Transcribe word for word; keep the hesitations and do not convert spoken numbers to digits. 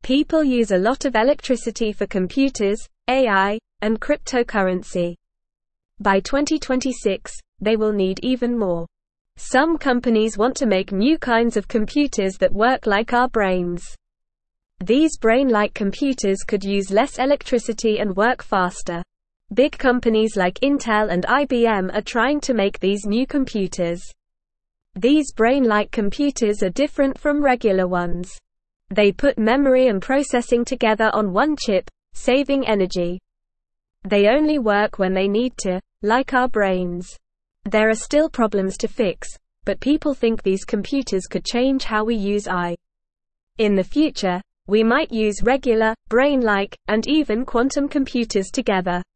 People use a lot of electricity for computers, A I, and cryptocurrency. By twenty twenty-six, they will need even more. Some companies want to make new kinds of computers that work like our brains. These brain-like computers could use less electricity and work faster. Big companies like Intel and I B M are trying to make these new computers. These brain-like computers are different from regular ones. They put memory and processing together on one chip, saving energy. They only work when they need to, like our brains. There are still problems to fix, but people think these computers could change how we use A I. In the future, we might use regular, brain-like, and even quantum computers together.